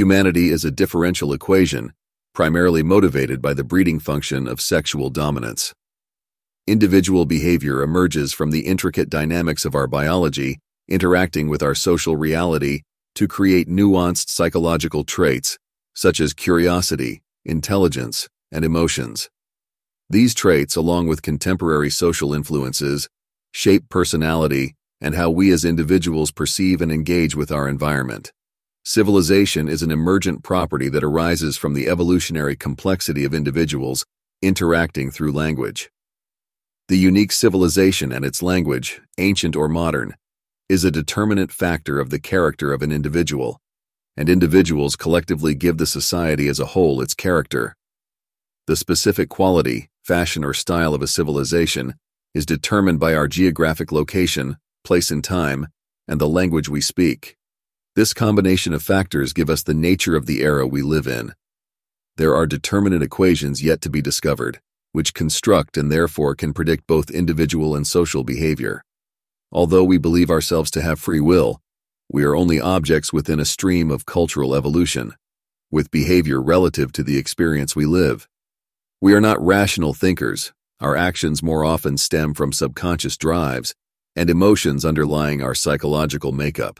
Humanity is a differential equation, primarily motivated by the breeding function of sexual dominance. Individual behavior emerges from the intricate dynamics of our biology, interacting with our social reality to create nuanced psychological traits, such as curiosity, intelligence, and emotions. These traits, along with contemporary social influences, shape personality and how we as individuals perceive and engage with our environment. Civilization is an emergent property that arises from the evolutionary complexity of individuals interacting through language. The unique civilization and its language, ancient or modern, is a determinant factor of the character of an individual, and individuals collectively give the society as a whole its character. The specific quality, fashion, or style of a civilization is determined by our geographic location, place in time, and the language we speak. This combination of factors give us the nature of the era we live in. There are determinate equations yet to be discovered, which construct and therefore can predict both individual and social behavior. Although we believe ourselves to have free will, we are only objects within a stream of cultural evolution, with behavior relative to the experience we live. We are not rational thinkers. Our actions more often stem from subconscious drives and emotions underlying our psychological makeup.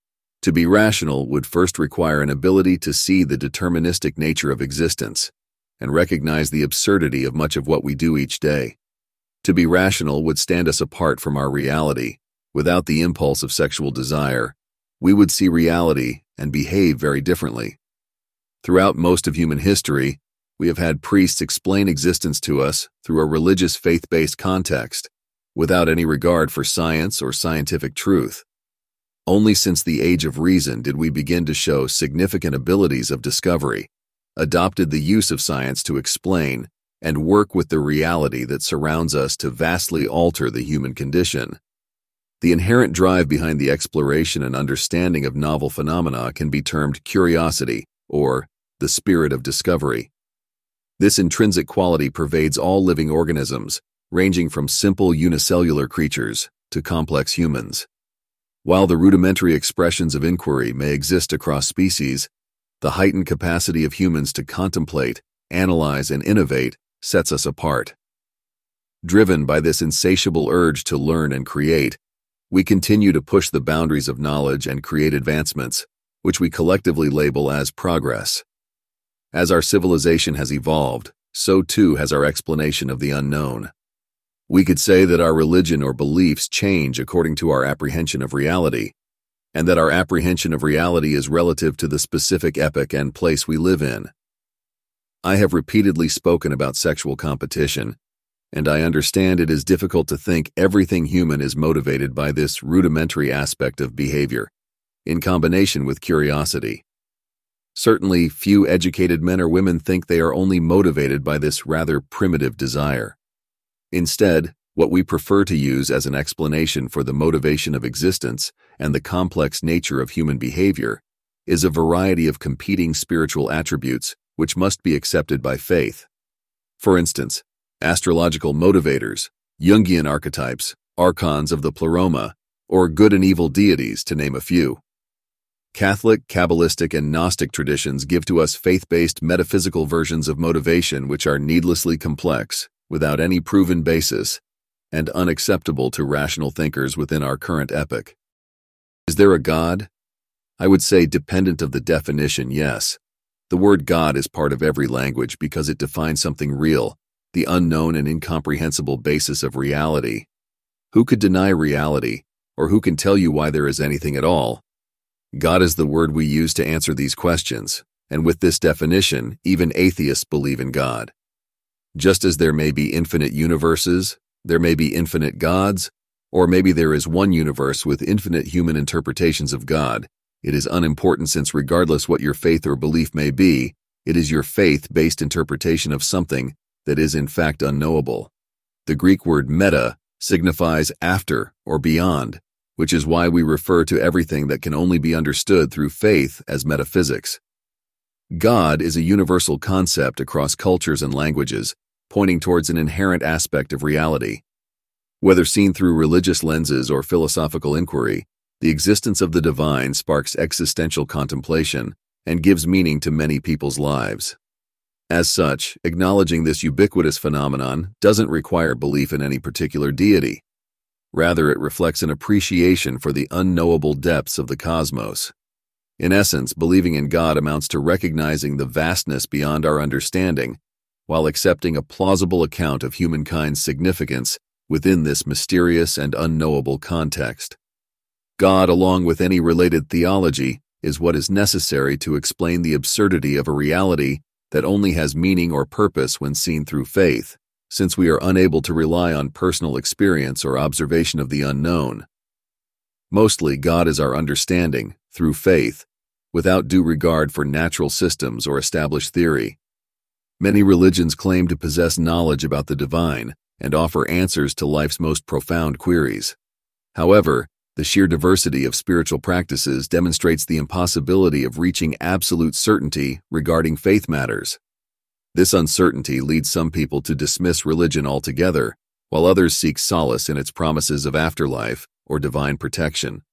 To be rational would first require an ability to see the deterministic nature of existence and recognize the absurdity of much of what we do each day. To be rational would stand us apart from our reality. Without the impulse of sexual desire, we would see reality and behave very differently. Throughout most of human history, we have had priests explain existence to us through a religious faith-based context, without any regard for science or scientific truth. Only since the age of reason did we begin to show significant abilities of discovery, adopted the use of science to explain, and work with the reality that surrounds us to vastly alter the human condition. The inherent drive behind the exploration and understanding of novel phenomena can be termed curiosity, or the spirit of discovery. This intrinsic quality pervades all living organisms, ranging from simple unicellular creatures to complex humans. While the rudimentary expressions of inquiry may exist across species, the heightened capacity of humans to contemplate, analyze, and innovate sets us apart. Driven by this insatiable urge to learn and create, we continue to push the boundaries of knowledge and create advancements, which we collectively label as progress. As our civilization has evolved, so too has our explanation of the unknown. We could say that our religion or beliefs change according to our apprehension of reality, and that our apprehension of reality is relative to the specific epoch and place we live in. I have repeatedly spoken about sexual competition, and I understand it is difficult to think everything human is motivated by this rudimentary aspect of behavior, in combination with curiosity. Certainly, few educated men or women think they are only motivated by this rather primitive desire. Instead, what we prefer to use as an explanation for the motivation of existence and the complex nature of human behavior is a variety of competing spiritual attributes which must be accepted by faith. For instance, astrological motivators, Jungian archetypes, archons of the pleroma, or good and evil deities, to name a few. Catholic, Kabbalistic, and Gnostic traditions give to us faith-based metaphysical versions of motivation which are needlessly complex, without any proven basis, and unacceptable to rational thinkers within our current epoch. Is there a God? I would say, dependent of the definition, yes. The word God is part of every language because it defines something real, the unknown and incomprehensible basis of reality. Who could deny reality, or who can tell you why there is anything at all? God is the word we use to answer these questions, and with this definition, even atheists believe in God. Just as there may be infinite universes, there may be infinite gods, or maybe there is one universe with infinite human interpretations of God, it is unimportant since regardless what your faith or belief may be, it is your faith-based interpretation of something that is in fact unknowable. The Greek word meta signifies after or beyond, which is why we refer to everything that can only be understood through faith as metaphysics. God is a universal concept across cultures and languages, pointing towards an inherent aspect of reality. Whether seen through religious lenses or philosophical inquiry, the existence of the divine sparks existential contemplation, and gives meaning to many people's lives. As such, acknowledging this ubiquitous phenomenon doesn't require belief in any particular deity. Rather, it reflects an appreciation for the unknowable depths of the cosmos. In essence, believing in God amounts to recognizing the vastness beyond our understanding, while accepting a plausible account of humankind's significance within this mysterious and unknowable context. God, along with any related theology, is what is necessary to explain the absurdity of a reality that only has meaning or purpose when seen through faith, since we are unable to rely on personal experience or observation of the unknown. Mostly, God is our understanding, through faith, without due regard for natural systems or established theory. Many religions claim to possess knowledge about the divine and offer answers to life's most profound queries. However, the sheer diversity of spiritual practices demonstrates the impossibility of reaching absolute certainty regarding faith matters. This uncertainty leads some people to dismiss religion altogether, while others seek solace in its promises of afterlife or divine protection.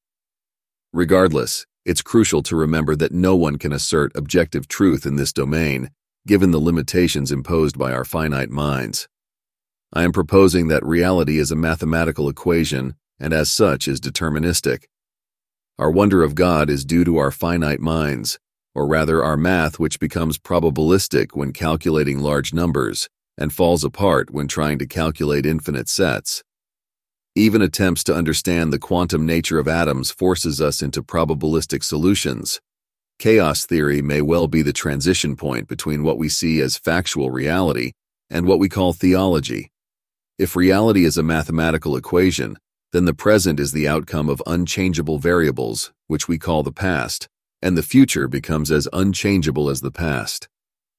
Regardless, it's crucial to remember that no one can assert objective truth in this domain, given the limitations imposed by our finite minds. I am proposing that reality is a mathematical equation and as such is deterministic. Our wonder of God is due to our finite minds, or rather our math, which becomes probabilistic when calculating large numbers and falls apart when trying to calculate infinite sets. Even attempts to understand the quantum nature of atoms forces us into probabilistic solutions. Chaos theory may well be the transition point between what we see as factual reality and what we call theology. If reality is a mathematical equation, then the present is the outcome of unchangeable variables, which we call the past, and the future becomes as unchangeable as the past.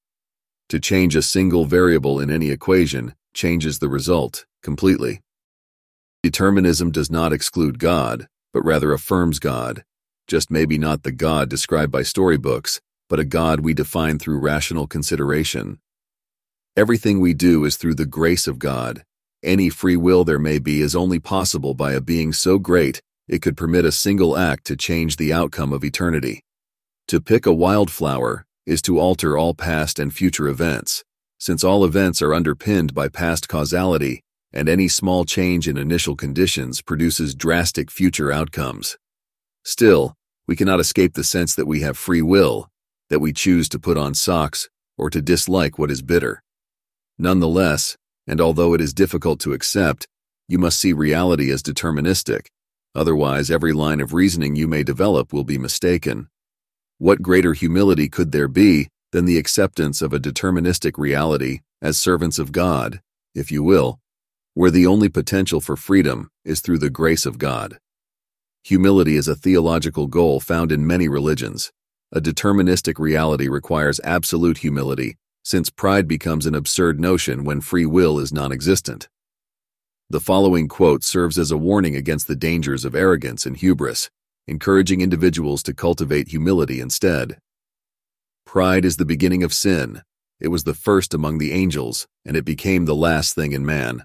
To change a single variable in any equation changes the result completely. Determinism does not exclude God, but rather affirms God, just maybe not the God described by storybooks, but a God we define through rational consideration. Everything we do is through the grace of God. Any free will there may be is only possible by a being so great it could permit a single act to change the outcome of eternity. To pick a wildflower is to alter all past and future events, since all events are underpinned by past causality, and any small change in initial conditions produces drastic future outcomes. Still, we cannot escape the sense that we have free will, that we choose to put on socks or to dislike what is bitter. Nonetheless, and although it is difficult to accept, you must see reality as deterministic. Otherwise, every line of reasoning you may develop will be mistaken. What greater humility could there be than the acceptance of a deterministic reality as servants of God, if you will, where the only potential for freedom is through the grace of God? Humility is a theological goal found in many religions. A deterministic reality requires absolute humility, since pride becomes an absurd notion when free will is non-existent. The following quote serves as a warning against the dangers of arrogance and hubris, encouraging individuals to cultivate humility instead. Pride is the beginning of sin. It was the first among the angels, and it became the last thing in man.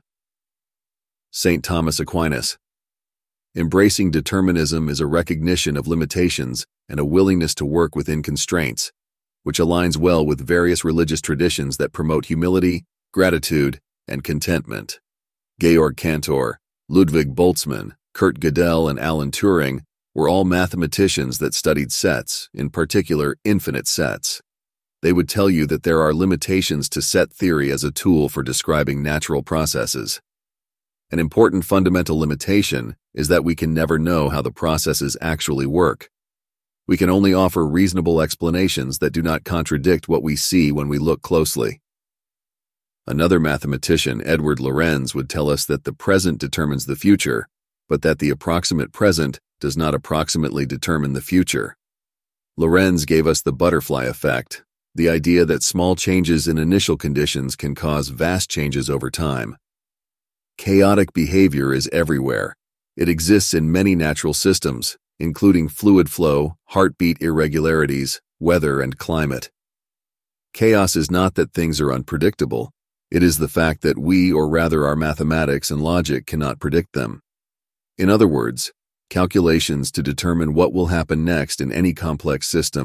St. Thomas Aquinas. Embracing determinism is a recognition of limitations and a willingness to work within constraints, which aligns well with various religious traditions that promote humility, gratitude, and contentment. Georg Cantor, Ludwig Boltzmann, Kurt Gödel, and Alan Turing were all mathematicians that studied sets, in particular infinite sets. They would tell you that there are limitations to set theory as a tool for describing natural processes. An important fundamental limitation is that we can never know how the processes actually work. We can only offer reasonable explanations that do not contradict what we see when we look closely. Another mathematician, Edward Lorenz, would tell us that the present determines the future, but that the approximate present does not approximately determine the future. Lorenz gave us the butterfly effect, the idea that small changes in initial conditions can cause vast changes over time. Chaotic behavior is everywhere. It exists in many natural systems, including fluid flow, heartbeat irregularities, weather, and climate. Chaos is not that things are unpredictable. It is the fact that we, or rather our mathematics and logic, cannot predict them. In other words, calculations to determine what will happen next in any complex system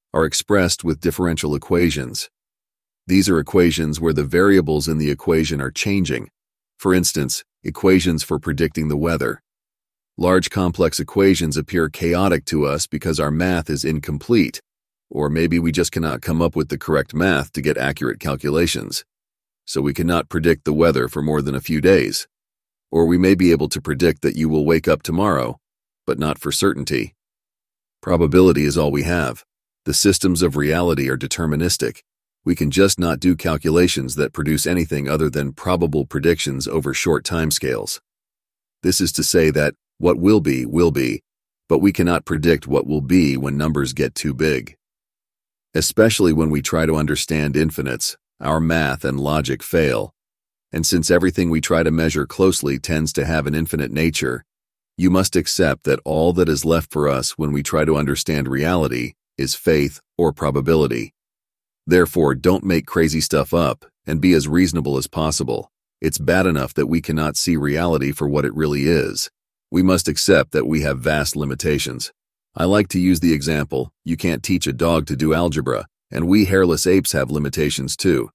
are expressed with differential equations. These are equations where the variables in the equation are changing. For instance, equations for predicting the weather. Large complex equations appear chaotic to us because our math is incomplete, or maybe we just cannot come up with the correct math to get accurate calculations. So we cannot predict the weather for more than a few days. Or we may be able to predict that you will wake up tomorrow, but not for certainty. Probability is all we have. The systems of reality are deterministic. We can just not do calculations that produce anything other than probable predictions over short timescales. This is to say that what will be, but we cannot predict what will be when numbers get too big. Especially when we try to understand infinites, our math and logic fail. And since everything we try to measure closely tends to have an infinite nature, you must accept that all that is left for us when we try to understand reality is faith or probability. Therefore, don't make crazy stuff up and be as reasonable as possible. It's bad enough that we cannot see reality for what it really is. We must accept that we have vast limitations. I like to use the example, you can't teach a dog to do algebra, and we hairless apes have limitations too.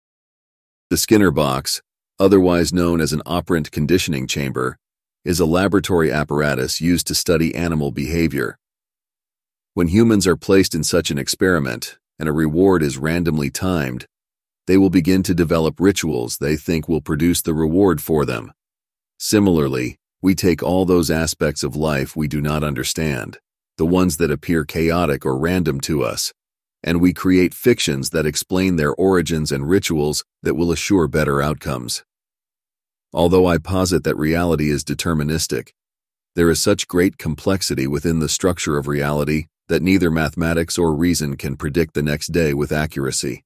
The Skinner box, otherwise known as an operant conditioning chamber, is a laboratory apparatus used to study animal behavior. When humans are placed in such an experiment, and a reward is randomly timed, they will begin to develop rituals they think will produce the reward for them. Similarly, we take all those aspects of life we do not understand, the ones that appear chaotic or random to us, and we create fictions that explain their origins and rituals that will assure better outcomes. Although I posit that reality is deterministic, there is such great complexity within the structure of reality that neither mathematics or reason can predict the next day with accuracy.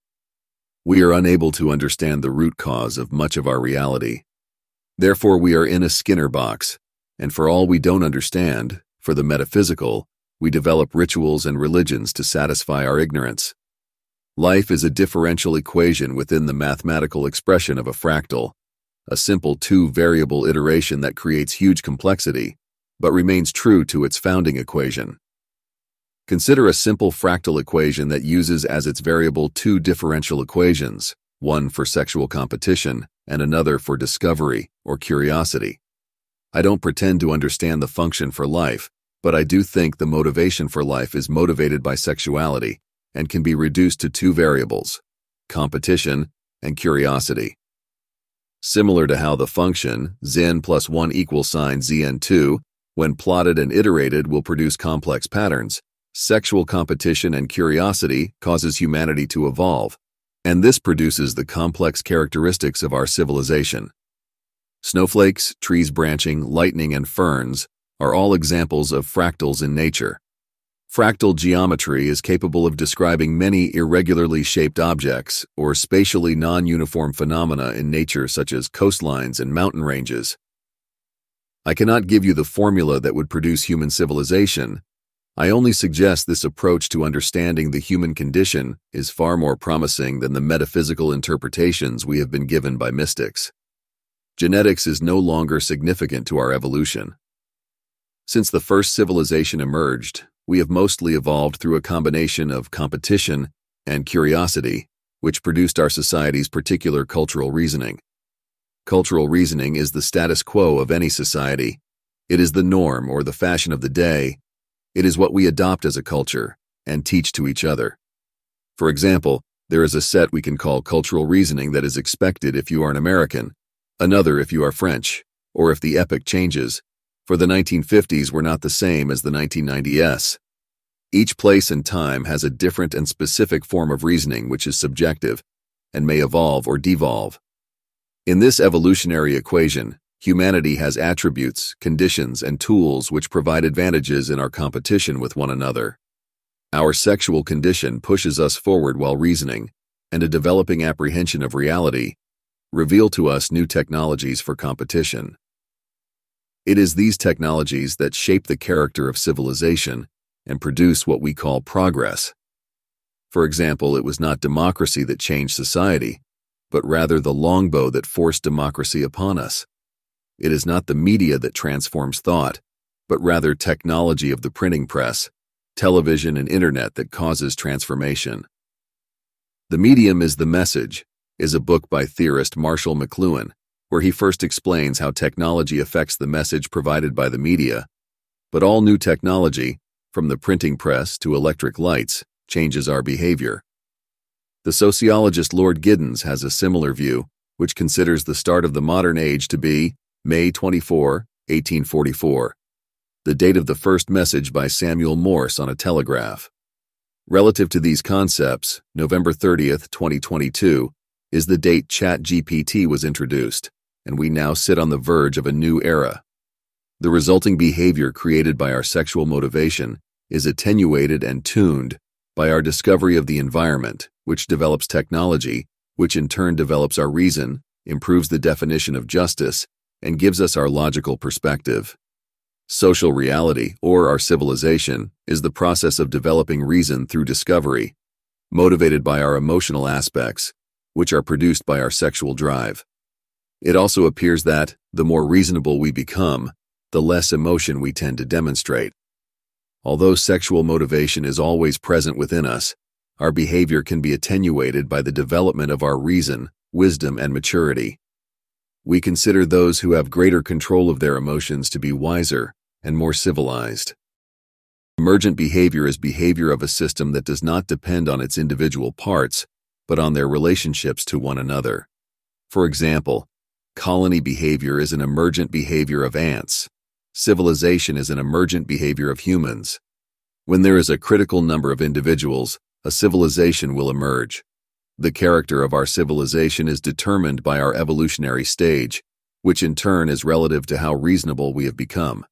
We are unable to understand the root cause of much of our reality. Therefore, we are in a Skinner box, and for all we don't understand, for the metaphysical, we develop rituals and religions to satisfy our ignorance. Life is a differential equation within the mathematical expression of a fractal, a simple two-variable iteration that creates huge complexity, but remains true to its founding equation. Consider a simple fractal equation that uses as its variable two differential equations, one for sexual competition and another for discovery or curiosity. I don't pretend to understand the function for life, but I do think the motivation for life is motivated by sexuality and can be reduced to two variables, competition and curiosity. Similar to how the function zn plus 1 equals sine zn2, when plotted and iterated, will produce complex patterns, sexual competition and curiosity causes humanity to evolve, and this produces the complex characteristics of our civilization. Snowflakes, trees branching, lightning, and ferns are all examples of fractals in nature. Fractal geometry is capable of describing many irregularly shaped objects or spatially non-uniform phenomena in nature such as coastlines and mountain ranges. I cannot give you the formula that would produce human civilization. I only suggest this approach to understanding the human condition is far more promising than the metaphysical interpretations we have been given by mystics. Genetics is no longer significant to our evolution. Since the first civilization emerged, we have mostly evolved through a combination of competition and curiosity, which produced our society's particular cultural reasoning. Cultural reasoning is the status quo of any society. It is the norm or the fashion of the day. It is what we adopt as a culture and teach to each other. For example, there is a set we can call cultural reasoning that is expected if you are an American, another if you are French, or if the epoch changes. For the 1950s were not the same as the 1990s. Each place and time has a different and specific form of reasoning which is subjective and may evolve or devolve. In this evolutionary equation, humanity has attributes, conditions, and tools which provide advantages in our competition with one another. Our sexual condition pushes us forward while reasoning, and a developing apprehension of reality reveal to us new technologies for competition. It is these technologies that shape the character of civilization and produce what we call progress. For example, it was not democracy that changed society, but rather the longbow that forced democracy upon us. It is not the media that transforms thought, but rather technology of the printing press, television, and internet that causes transformation. The Medium is the Message is a book by theorist Marshall McLuhan, where he first explains how technology affects the message provided by the media. But all new technology, from the printing press to electric lights, changes our behavior. The sociologist Lord Giddens has a similar view, which considers the start of the modern age to be May 24, 1844, the date of the first message by Samuel Morse on a telegraph. Relative to these concepts, November 30th, 2022, is the date ChatGPT was introduced, and we now sit on the verge of a new era. The resulting behavior created by our sexual motivation is attenuated and tuned by our discovery of the environment, which develops technology, which in turn develops our reason, improves the definition of justice, and gives us our logical perspective. Social reality, or our civilization, is the process of developing reason through discovery, motivated by our emotional aspects, which are produced by our sexual drive. It also appears that, the more reasonable we become, the less emotion we tend to demonstrate. Although sexual motivation is always present within us, our behavior can be attenuated by the development of our reason, wisdom, and maturity. We consider those who have greater control of their emotions to be wiser and more civilized. Emergent behavior is behavior of a system that does not depend on its individual parts, but on their relationships to one another. For example, colony behavior is an emergent behavior of ants. Civilization is an emergent behavior of humans. When there is a critical number of individuals, a civilization will emerge. The character of our civilization is determined by our evolutionary stage, which in turn is relative to how reasonable we have become.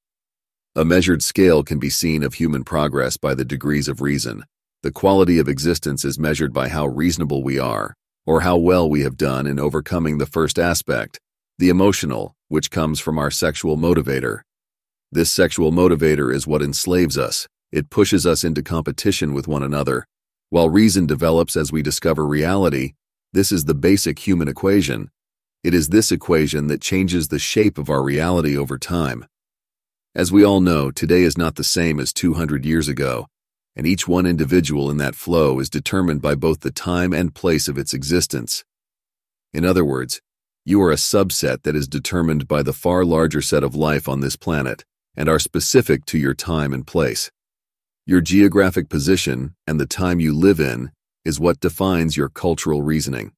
A measured scale can be seen of human progress by the degrees of reason. The quality of existence is measured by how reasonable we are, or how well we have done in overcoming the first aspect, the emotional, which comes from our sexual motivator. This sexual motivator is what enslaves us. It pushes us into competition with one another. While reason develops as we discover reality, this is the basic human equation. It is this equation that changes the shape of our reality over time. As we all know, today is not the same as 200 years ago, and each one individual in that flow is determined by both the time and place of its existence. In other words, you are a subset that is determined by the far larger set of life on this planet and are specific to your time and place. Your geographic position and the time you live in is what defines your cultural reasoning.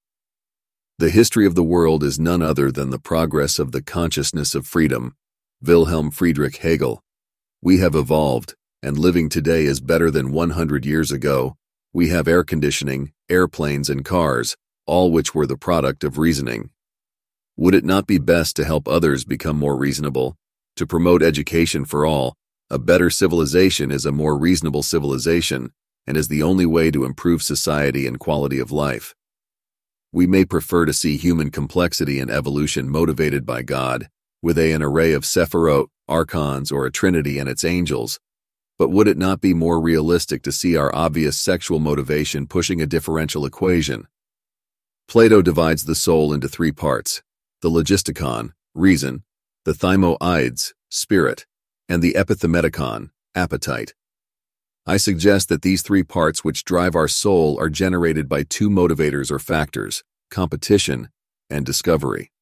The history of the world is none other than the progress of the consciousness of freedom. Wilhelm Friedrich Hegel. We have evolved, and living today is better than 100 years ago. We have air conditioning, airplanes, and cars, all which were the product of reasoning. Would it not be best to help others become more reasonable? To promote education for all, a better civilization is a more reasonable civilization, and is the only way to improve society and quality of life. We may prefer to see human complexity and evolution motivated by God, with an array of Sephirot, archons, or a trinity and its angels, but would it not be more realistic to see our obvious sexual motivation pushing a differential equation? Plato divides the soul into three parts: the logistikon, reason, the thymoids, spirit, and the epithemedikon, appetite. I suggest that these three parts which drive our soul are generated by two motivators or factors: competition and discovery.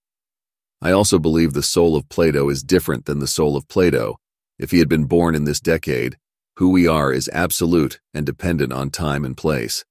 I also believe the soul of Plato is different than the soul of Plato. If he had been born in this decade, who we are is absolute and dependent on time and place.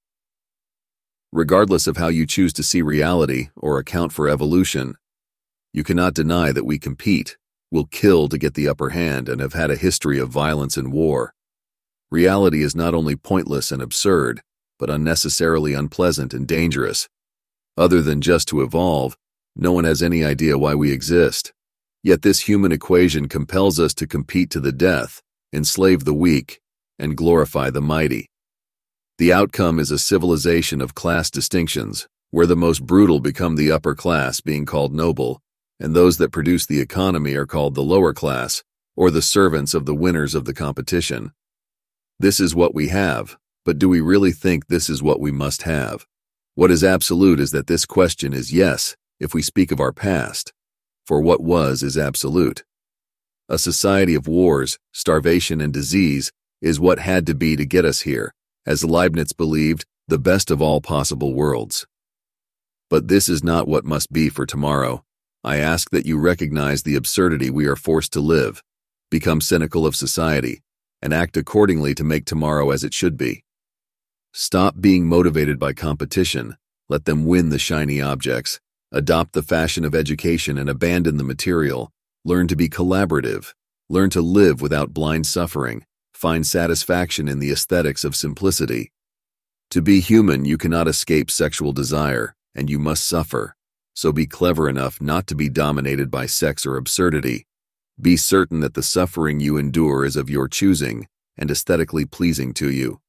Regardless of how you choose to see reality or account for evolution, you cannot deny that we compete, will kill to get the upper hand, and have had a history of violence and war. Reality is not only pointless and absurd, but unnecessarily unpleasant and dangerous. Other than just to evolve, no one has any idea why we exist. Yet this human equation compels us to compete to the death, enslave the weak, and glorify the mighty. The outcome is a civilization of class distinctions, where the most brutal become the upper class, being called noble, and those that produce the economy are called the lower class, or the servants of the winners of the competition. This is what we have, but do we really think this is what we must have? What is absolute is that this question is yes, if we speak of our past, for what was is absolute. A society of wars, starvation, and disease is what had to be to get us here, as Leibniz believed, the best of all possible worlds. But this is not what must be for tomorrow. I ask that you recognize the absurdity we are forced to live, become cynical of society, and act accordingly to make tomorrow as it should be. Stop being motivated by competition, let them win the shiny objects, adopt the fashion of education and abandon the material, learn to be collaborative, learn to live without blind suffering, find satisfaction in the aesthetics of simplicity. To be human, you cannot escape sexual desire, and you must suffer, so be clever enough not to be dominated by sex or absurdity. Be certain that the suffering you endure is of your choosing and aesthetically pleasing to you.